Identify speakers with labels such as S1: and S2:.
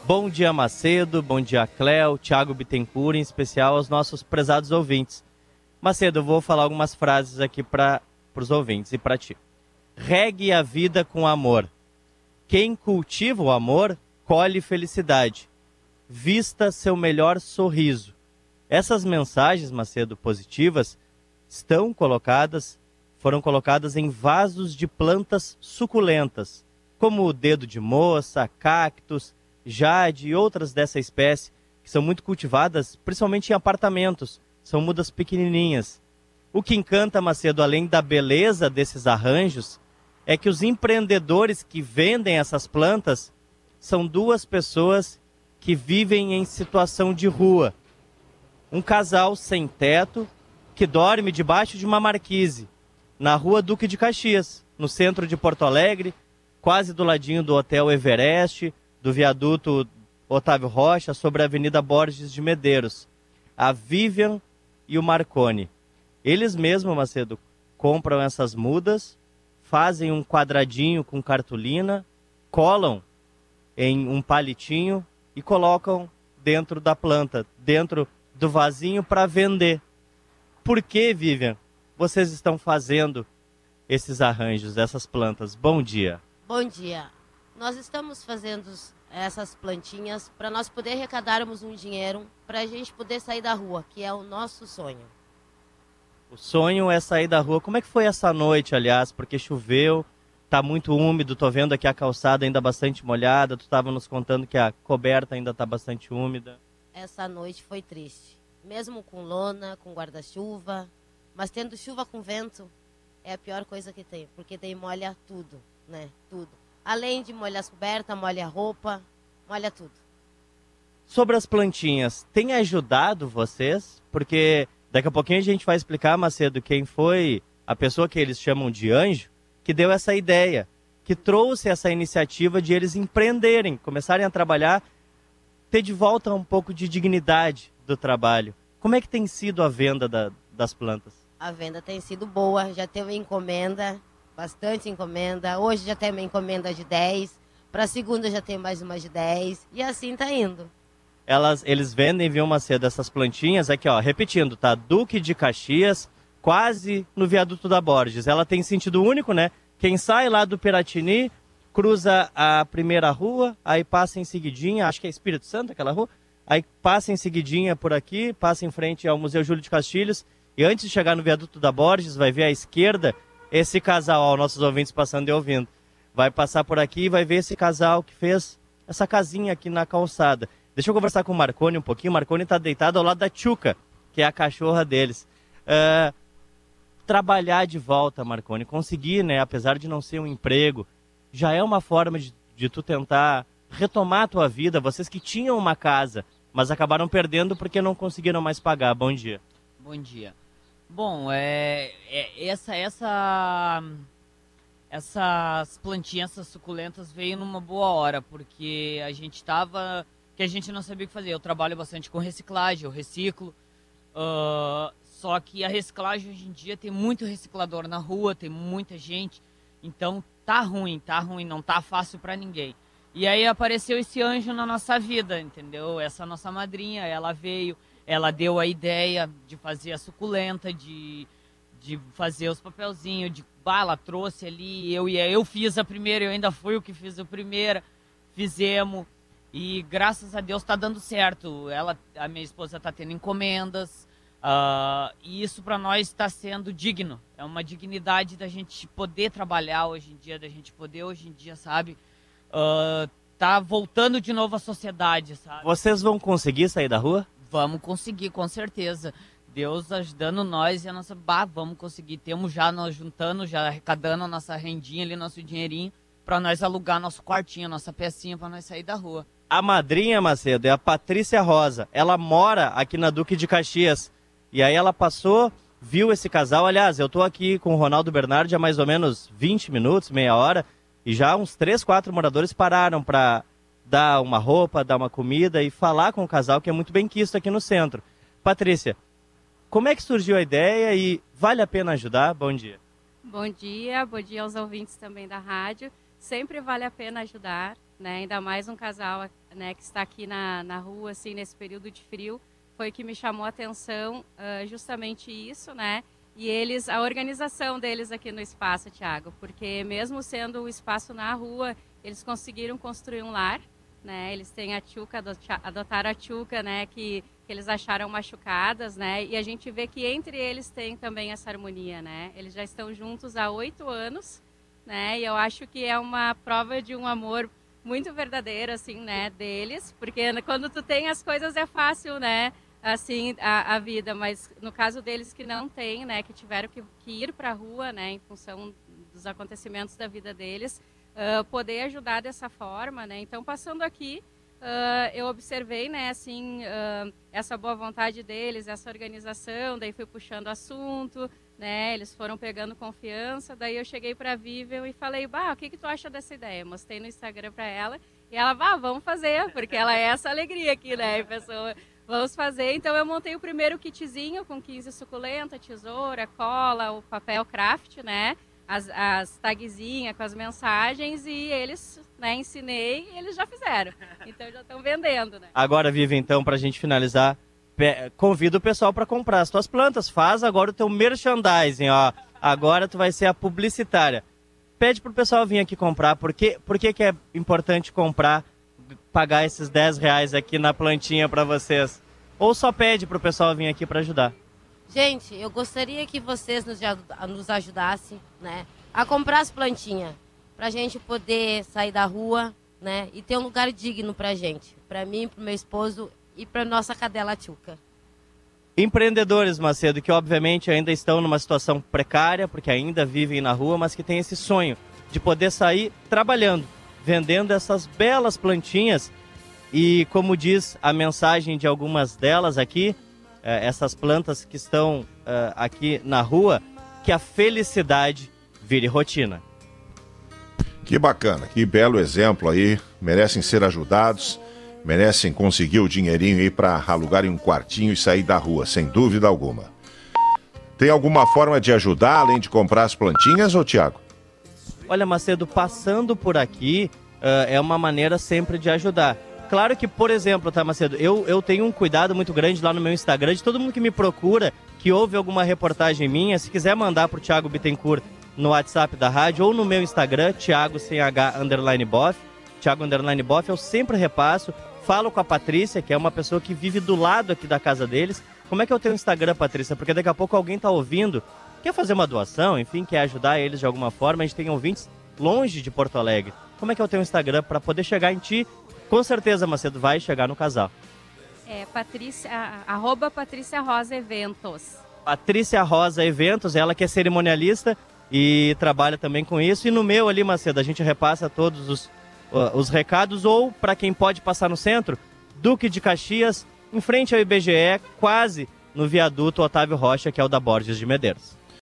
S1: Bom dia, Macedo, bom dia, Cléo, Thiago Bittencourt, em especial aos nossos prezados ouvintes. Macedo, eu vou falar algumas frases aqui para os ouvintes e para ti. Regue a vida com amor. Quem cultiva o amor, colhe felicidade. Vista seu melhor sorriso. Essas mensagens, Macedo, positivas, foram colocadas em vasos de plantas suculentas, como o dedo de moça, cactos, jade e outras dessa espécie, que são muito cultivadas, principalmente em apartamentos. São mudas pequenininhas. O que encanta, Macedo, além da beleza desses arranjos, é que os empreendedores que vendem essas plantas são duas pessoas que vivem em situação de rua. Um casal sem teto que dorme debaixo de uma marquise, na rua Duque de Caxias, no centro de Porto Alegre, quase do ladinho do Hotel Everest, do viaduto Otávio Rocha, sobre a Avenida Borges de Medeiros. A Vivian e o Marconi. Eles mesmos, Macedo, compram essas mudas, fazem um quadradinho com cartolina, colam em um palitinho e colocam dentro da planta, dentro do vasinho para vender. Por que, Vivian, vocês estão fazendo esses arranjos, essas plantas? Bom dia.
S2: Bom dia. Nós estamos fazendo essas plantinhas para nós poder arrecadarmos um dinheiro para a gente poder sair da rua, que é o nosso sonho.
S1: O sonho é sair da rua. Como é que foi essa noite, aliás? Porque choveu, tá muito úmido, tô vendo aqui a calçada ainda bastante molhada, tu estava nos contando que a coberta ainda tá bastante úmida.
S2: Essa noite foi triste. Mesmo com lona, com guarda-chuva, mas tendo chuva com vento, é a pior coisa que tem, porque daí molha tudo, né? Tudo. Além de molhar as cobertas, molha a roupa, molha tudo.
S1: Sobre as plantinhas, tem ajudado vocês? Porque daqui a pouquinho a gente vai explicar, Macedo, quem foi a pessoa que eles chamam de anjo, que deu essa ideia, que trouxe essa iniciativa de eles empreenderem, começarem a trabalhar, ter de volta um pouco de dignidade do trabalho. Como é que tem sido a venda das plantas?
S2: A venda tem sido boa, já teve encomenda, bastante encomenda. Hoje já tem uma encomenda de 10, para a segunda já tem mais uma de 10, e assim tá indo.
S1: Eles vendem, viu, Macedo, essas plantinhas, aqui ó, repetindo, tá? Duque de Caxias, quase no viaduto da Borges. Ela tem sentido único, né? Quem sai lá do Piratini, cruza a primeira rua, aí passa em seguidinha, acho que é Espírito Santo aquela rua, aí passa em seguidinha por aqui, passa em frente ao Museu Júlio de Castilhos, e antes de chegar no viaduto da Borges, vai ver à esquerda esse casal, ó, nossos ouvintes passando e ouvindo. Vai passar por aqui e vai ver esse casal que fez essa casinha aqui na calçada. Deixa eu conversar com o Marconi um pouquinho. O Marconi está deitado ao lado da Tchuca, que é a cachorra deles. Trabalhar de volta, Marconi, conseguir, né, apesar de não ser um emprego, já é uma forma de tu tentar retomar a tua vida. Vocês que tinham uma casa, mas acabaram perdendo porque não conseguiram mais pagar. Bom dia.
S3: Bom dia. Bom, essas plantinhas, essas suculentas veio numa boa hora, porque a gente não sabia o que fazer. Eu trabalho bastante com reciclagem, eu reciclo, só que a reciclagem hoje em dia tem muito reciclador na rua, tem muita gente, então tá ruim, não tá fácil para ninguém. E aí apareceu esse anjo na nossa vida, entendeu? Essa nossa madrinha, ela veio, ela deu a ideia de fazer a suculenta, de fazer os papelzinhos, de bala, trouxe ali, eu fiz a primeira, eu ainda fui o que fiz a primeira, fizemos, e graças a Deus está dando certo. A minha esposa está tendo encomendas, e isso para nós está sendo digno, é uma dignidade da gente poder trabalhar hoje em dia, da gente poder hoje em dia, sabe, tá voltando de novo à sociedade, sabe.
S1: Vocês vão conseguir sair da rua?
S3: Vamos conseguir, com certeza. Deus ajudando nós e a nossa... vamos conseguir. Temos já nós juntando, já arrecadando a nossa rendinha ali, nosso dinheirinho, para nós alugar nosso quartinho, nossa pecinha, para nós sair da rua.
S1: A madrinha, Macedo, é a Patrícia Rosa. Ela mora aqui na Duque de Caxias. E aí ela passou, viu esse casal. Aliás, eu tô aqui com o Ronaldo Bernardi há mais ou menos 20 minutos, meia hora. E já uns 3, 4 moradores pararam para dar uma roupa, dar uma comida e falar com o casal, que é muito bem quisto aqui no centro. Patrícia, como é que surgiu a ideia e vale a pena ajudar? Bom dia.
S4: Bom dia aos ouvintes também da rádio. Sempre vale a pena ajudar, né? Ainda mais um casal né, que está aqui na rua, assim, nesse período de frio, foi que me chamou a atenção justamente isso, né? E a organização deles aqui no espaço, Thiago, porque mesmo sendo o espaço na rua, eles conseguiram construir um lar, né? Eles têm a Tchuca, adotaram a Tchuca, né? Que eles acharam machucadas, né? E a gente vê que entre eles tem também essa harmonia, né? Eles já estão juntos há 8 anos, né? E eu acho que é uma prova de um amor muito verdadeiro, assim, né? Deles, porque quando tu tem as coisas é fácil, né? Assim, a vida, mas no caso deles que não tem, né, que tiveram que ir para a rua, né, em função dos acontecimentos da vida deles, poder ajudar dessa forma, né, então passando aqui, eu observei, né, assim, essa boa vontade deles, essa organização, daí fui puxando assunto, né, eles foram pegando confiança, daí eu cheguei para a Vivian e falei, o que tu acha dessa ideia? Mostrei no Instagram para ela, e ela, vamos fazer, porque ela é essa alegria aqui, né, pessoa... Vamos fazer, então eu montei o primeiro kitzinho com 15 suculentas, tesoura, cola, o papel craft, né? As tagzinhas com as mensagens e eles, né, ensinei e eles já fizeram. Então já estão vendendo, né?
S1: Agora, Vivi, então, pra gente finalizar, convido o pessoal para comprar as tuas plantas, faz agora o teu merchandising, ó. Agora tu vai ser a publicitária. Pede pro pessoal vir aqui comprar, por que é importante comprar, pagar esses R$10 aqui na plantinha para vocês? Ou só pede pro pessoal vir aqui para ajudar?
S2: Gente, eu gostaria que vocês nos ajudassem, né, a comprar as plantinhas, pra gente poder sair da rua, né, e ter um lugar digno pra gente, pra mim, pro meu esposo e pra nossa cadela Tchuca.
S1: Empreendedores, Macedo, que obviamente ainda estão numa situação precária, porque ainda vivem na rua, mas que têm esse sonho de poder sair trabalhando, vendendo essas belas plantinhas e, como diz a mensagem de algumas delas aqui, essas plantas que estão aqui na rua, que a felicidade vire rotina.
S5: Que bacana, que belo exemplo aí, merecem ser ajudados, merecem conseguir o dinheirinho aí para alugarem um quartinho e sair da rua, sem dúvida alguma. Tem alguma forma de ajudar, além de comprar as plantinhas, ô Tiago?
S1: Olha, Macedo, passando por aqui é uma maneira sempre de ajudar. Claro que, por exemplo, tá, Macedo, eu tenho um cuidado muito grande lá no meu Instagram, de todo mundo que me procura, que ouve alguma reportagem minha, se quiser mandar pro Thiago Bittencourt no WhatsApp da rádio ou no meu Instagram, Thiago sem H _Boff, Thiago _Boff, eu sempre repasso, falo com a Patrícia, que é uma pessoa que vive do lado aqui da casa deles. Como é que é o teu Instagram, Patrícia? Porque daqui a pouco alguém tá ouvindo, quer fazer uma doação, enfim, quer ajudar eles de alguma forma. A gente tem ouvintes longe de Porto Alegre. Como é que é o teu Instagram para poder chegar em ti? Com certeza, Macedo, vai chegar no casal.
S4: É Patrícia Rosa Eventos.
S1: Patrícia Rosa Eventos, ela que é cerimonialista e trabalha também com isso. E no meu ali, Macedo, a gente repassa todos os recados, ou para quem pode passar no centro, Duque de Caxias, em frente ao IBGE, quase no viaduto Otávio Rocha, que é o da Borges de Medeiros.